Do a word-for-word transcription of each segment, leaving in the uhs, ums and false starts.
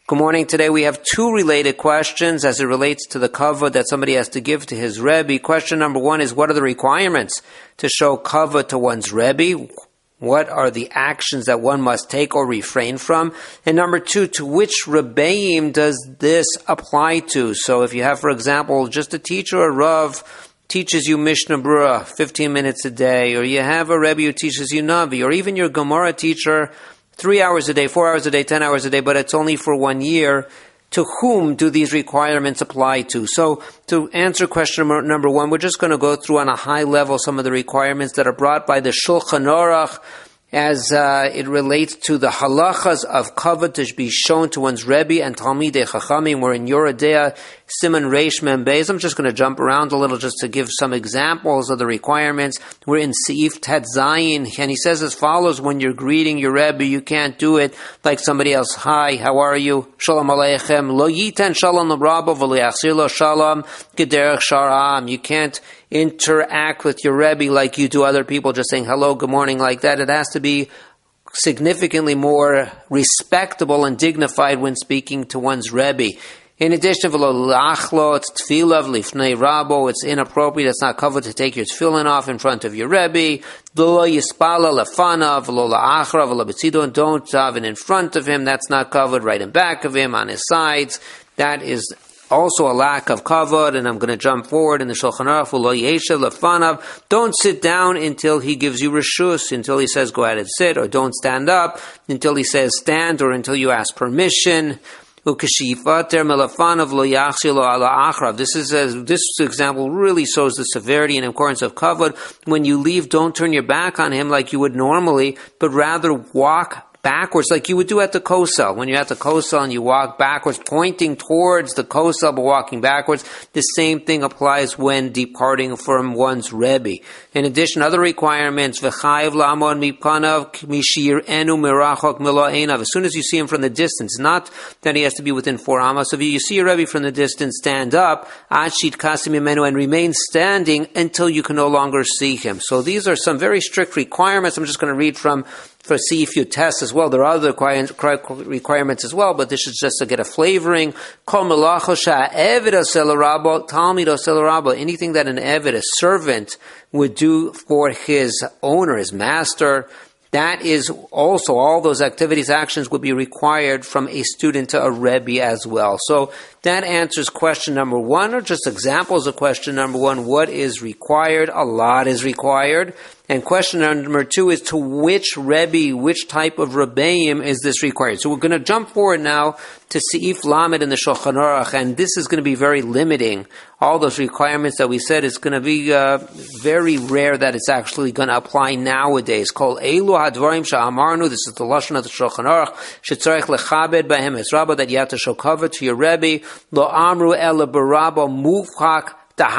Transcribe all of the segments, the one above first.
Good morning. Today we have two related questions as it relates to the kavod that somebody has to give to his Rebbe. Question number one is, what are the requirements to show kavod to one's Rebbe? What are the actions that one must take or refrain from? And number two, to which Rebbeim does this apply to? So if you have, for example, just a teacher or Rav teaches you Mishnah Berurah fifteen minutes a day, or you have a Rebbe who teaches you Navi, or even your Gemara teacher three hours a day, four hours a day, ten hours a day, but it's only for one year. To whom do these requirements apply to? So, to answer question number, number one, we're just going to go through on a high level some of the requirements that are brought by the Shulchan Aruch as uh, it relates to the halachas of kavod to be shown to one's Rebbe and Talmidei Chachamim. We're in Yoreh De'ah, Siman Reish Mem Beis. I'm just going to jump around a little just to give some examples of the requirements. We're in Seif Tet Zayin, and he says as follows: when you're greeting your Rebbe, you can't do it like somebody else. Hi, how are you? Shalom Aleichem. Lo yiten shalom l'rabbo v'lo yachzir lo shalom k'derech sharam. You can't interact with your Rebbe like you do other people, just saying hello, good morning, like that. It has to be significantly more respectable and dignified when speaking to one's Rebbe. In addition, v'lo lachlo, it's tfilav lifnei rabo. It's inappropriate. It's not covered to take your tefillin off in front of your Rebbe. V'lo yispala lefanav, v'lo la'achra, v'lo b'tzidon. Don't daven in front of him. That's not covered. Right in back of him, on his sides. That is also a lack of kavod, and I'm going to jump forward in the Shulchan Aruch. V'lo yeshev lefanav. Don't sit down until he gives you reshus, until he says go ahead and sit, or don't stand up until he says stand, or until you ask permission. This is a, this example really shows the severity and importance of kavod. When you leave, don't turn your back on him like you would normally, but rather walk backwards, like you would do at the kosel. When you're at the kosel and you walk backwards, pointing towards the kosel but walking backwards, the same thing applies when departing from one's Rebbe. In addition, other requirements, v'chayiv la'amod mipanav mishir enu mirachok milo einav. As soon as you see him from the distance, not that he has to be within four amas. So if you see your Rebbe from the distance, stand up, achit kasim imenu, and remain standing until you can no longer see him. So these are some very strict requirements. I'm just going to read from for see if you test as well. There are other requirements as well, but this is just to get a flavoring. Anything that an eved, a servant, would do for his owner, his master, that is also, all those activities, actions would be required from a student to a Rebbe as well. So that answers question number one, or just examples of question number one. What is required? A lot is required. And question number two is, to which Rebbe, which type of Rebbeim is this required? So we're going to jump forward now to Seif Lamed in the Shulchan Aruch, and this is going to be very limiting. All those requirements that we said, is going to be uh, very rare that it's actually going to apply nowadays. Kol Elu Hadvarim Sha'amarnu, this is the Lashon of the Shulchan Aruch, Shetzarech Lechabed Bahem Es Rabba, that you have to show kavod to your Rebbe. Lo Amru Ela Barabba Muvchak.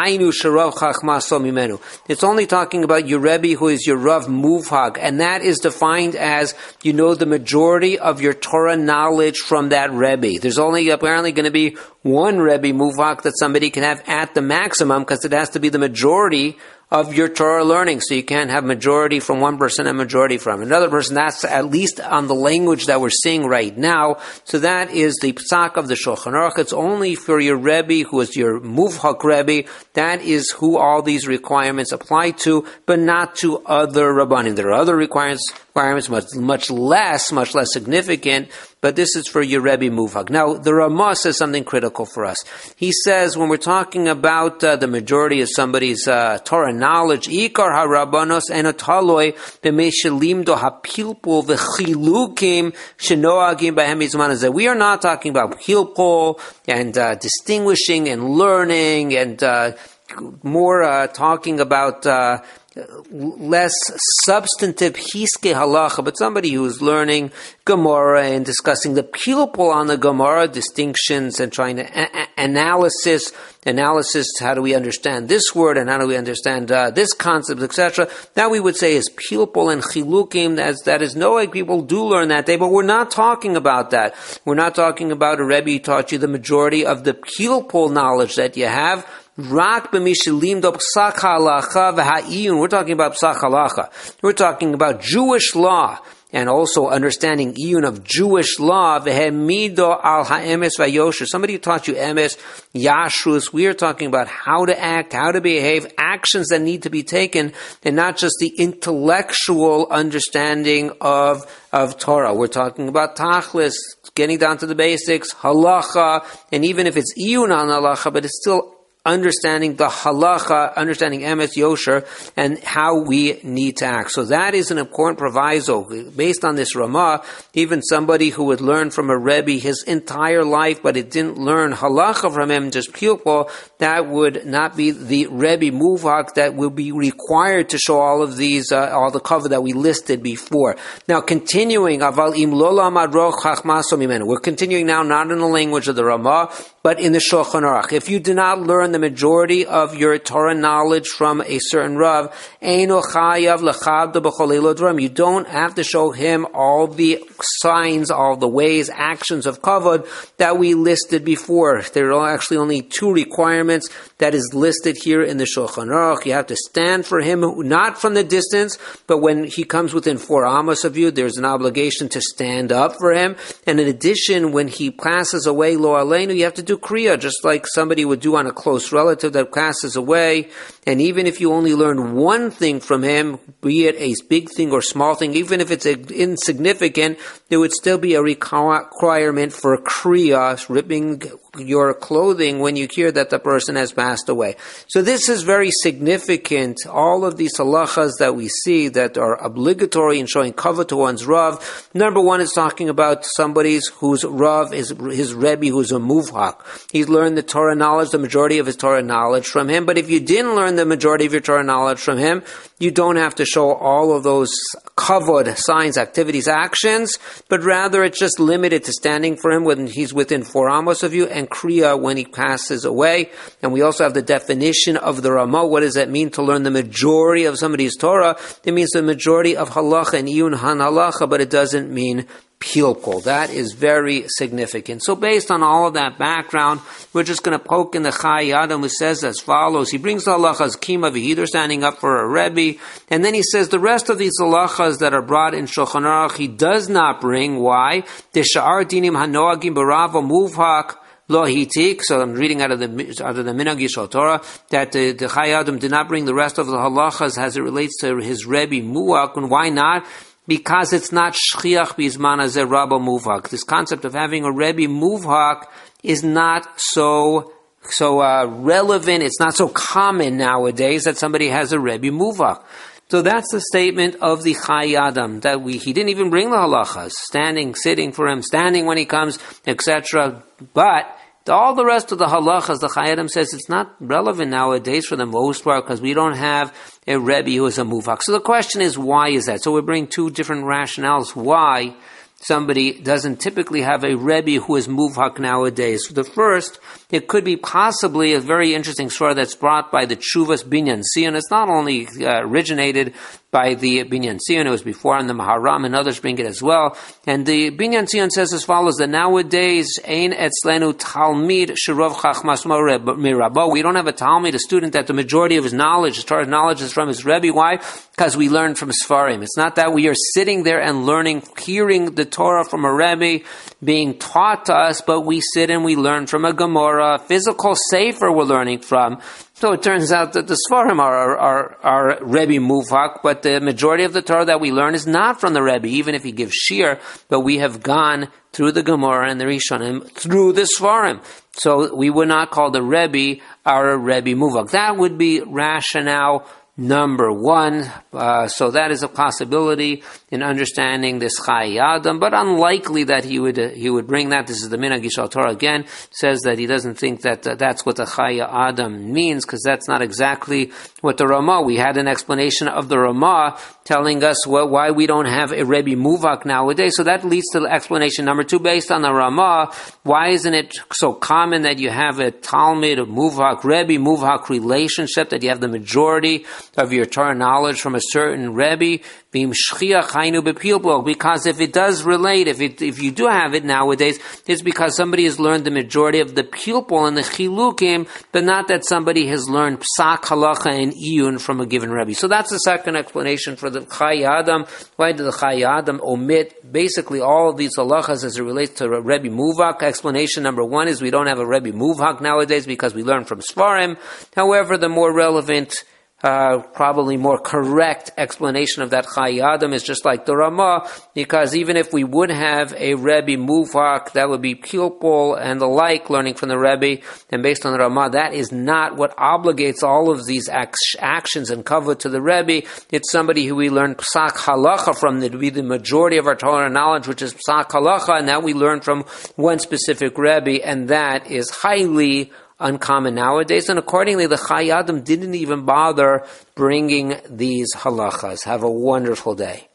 It's only talking about your Rebbe who is your Rav Muvhag, and that is defined as, you know, the majority of your Torah knowledge from that Rebbe. There's only apparently going to be one Rebbe Muvhag that somebody can have at the maximum, because it has to be the majority of your Torah learning. So you can't have majority from one person and majority from another person. That's at least on the language that we're seeing right now. So that is the psak of the Shulchan Aruch. It's only for your Rebbe who is your Muvhak Rebbe. That is who all these requirements apply to, but not to other Rabbanim. There are other requirements, requirements much, much less, much less significant, but this is for your Rebbe Muvhag. Now, the Ramah says something critical for us. He says, when we're talking about uh, the majority of somebody's uh, Torah knowledge, Ikar harabanos enotaloi b'meishelimdo hapilpul v'chilukim shenoagim b'hem izmanazeh. We are not talking about pilpul and uh, distinguishing and learning and uh, more uh, talking about uh, less substantive hiske halacha, but somebody who's learning Gemara and discussing the pilpul on the Gemara, distinctions and trying to a- analysis, analysis, how do we understand this word and how do we understand uh, this concept, et cetera. That we would say is pilpul and chilukim. As that is no way people do learn that day, but we're not talking about that. We're not talking about a Rebbe who taught you the majority of the pilpul knowledge that you have. We're talking about psak halacha. We're talking about Jewish law. and also understanding iyun of Jewish law, v'hemido al ha'emes v'yosher. Somebody who taught you emes, yashrus. We are talking about how to act, how to behave, actions that need to be taken, and not just the intellectual understanding of of Torah. We're talking about tachlis, getting down to the basics, halacha, and even if it's iyun on halacha, but it's still understanding the halacha, understanding emes yosher, and how we need to act. So that is an important proviso. Based on this Ramah, even somebody who would learn from a Rebbe his entire life, but it didn't learn halacha from him, just pupil, that would not be the Rebbe muvhak that will be required to show all of these, uh, all the cover that we listed before. Now, continuing, aval im lo lamad ro chachmaso mimenu. We're continuing now, not in the language of the Ramah, but in the Shulchan Aruch. If you do not learn the majority of your Torah knowledge from a certain Rav, eino chayav lechavdo b'chol eilo dvarim. You don't have to show him all the signs, all the ways, actions of kavod that we listed before. There are actually only two requirements that is listed here in the Shulchan Aruch. You have to stand for him, not from the distance, but when he comes within four amos of you, there's an obligation to stand up for him. And in addition, when he passes away, lo aleinu, you have to do kriya, just like somebody would do on a close relative that passes away. And even if you only learn one thing from him, be it a big thing or small thing, even if it's insignificant, there would still be a requirement for kriya, ripping your clothing when you hear that the person has passed away. So this is very significant. All of these halachas that we see that are obligatory in showing kavod to one's Rav. Number one is talking about somebody's whose Rav is his Rebbe, who's a muvhak. He's learned the Torah knowledge, the majority of his Torah knowledge from him. But if you didn't learn the majority of your Torah knowledge from him, you don't have to show all of those kavod, signs, activities, actions, but rather it's just limited to standing for him when he's within four amos of you, and kriya when he passes away. And we also have the definition of the Ramah. What does that mean to learn the majority of somebody's Torah? It means the majority of halacha and iyun han halacha, but it doesn't mean pilpul. That is very significant. So based on all of that background, we're just going to poke in the Chai Adam, who says as follows. He brings the halachas kima v'hidur, standing up for a Rebbe, and then he says the rest of these halachas that are brought in Shulchan Aruch he does not bring. Why? The sha'ar dinim hanoagim barava muvhak lo hitik. So I'm reading out of the out of the Minhag Yishal Torah that the, the Chai Adam did not bring the rest of the halachas as it relates to his Rebbe muvhak. And why not? Because it's not shchiach bizman hazeh rabba muvhak. This concept of having a Rebbe muvhak is not so so uh, relevant. It's not so common nowadays that somebody has a Rebbe muvhak. So that's the statement of the Chai Adam, that we he didn't even bring the halachas, standing, sitting for him, standing when he comes, et cetera. But all the rest of the halachas, the Chai Adam says it's not relevant nowadays for the most part because we don't have a Rebbe who is a muvhak. So the question is, why is that? So we bring two different rationales why somebody doesn't typically have a Rebbe who is muvhak nowadays. The first, it could be possibly a very interesting story that's brought by the Tshuvas Binyan Sion. It's not only uh, originated by the Binyan Sion, it was before in the Maharam, and others bring it as well. And the Binyan Sion says as follows, that nowadays, Ein etzlenu talmid shirov chachmas mirabo. We don't have a talmid, a student that the majority of his knowledge, his Torah knowledge is from his Rebbe. Why? Because we learn from Sfarim. It's not that we are sitting there and learning, hearing the Torah from a Rebbe being taught to us, but we sit and we learn from a Gemara, physical sefer we're learning from. So it turns out that the Sfarim are, are, are Rebbe muvhak, but the majority of the Torah that we learn is not from the Rebbe, even if he gives shir, but we have gone through the Gemara and the Rishonim through the Sfarim. So we would not call the Rebbe our Rebbe muvhak. That would be rationale number one. Uh, so that is a possibility in understanding this Chai Adam, but unlikely that he would uh, he would bring that. This is the Minhag Yishal Torah again, says that he doesn't think that uh, that's what the Chai Adam means, because that's not exactly what the Ramah. We had an explanation of the Ramah telling us well, why we don't have a Rebbe muvhak nowadays. So that leads to explanation number two, based on the Ramah. Why isn't it so common that you have a Talmud, a muvhak, Rebbe muvhak relationship, that you have the majority of your Torah knowledge from a certain Rebbe? Bim shchiach hainu bepilpul, because if it does relate, if it, if you do have it nowadays, it's because somebody has learned the majority of the pilpul and the chilukim, but not that somebody has learned psak, halacha, and iyun from a given Rebbe. So that's the second explanation for the Chai Adam. Why did the Chai Adam omit basically all of these halachas as it relates to Rebbe Muvak? Explanation number one is we don't have a Rebbe Muvak nowadays because we learn from Svarim. However, the more relevant Uh, probably more correct explanation of that Chai Adam is just like the Ramah, because even if we would have a Rebbe Muvak, that would be Pilpul and the like, learning from the Rebbe, and based on the Ramah, that is not what obligates all of these ac- actions and cover to the Rebbe. It's somebody who we learn Psak Halacha from, that would be the majority of our Torah knowledge, which is Psak Halacha, and that we learn from one specific Rebbe, and that is highly uncommon nowadays, and accordingly the Chai Adam didn't even bother bringing these halachas. Have a wonderful day.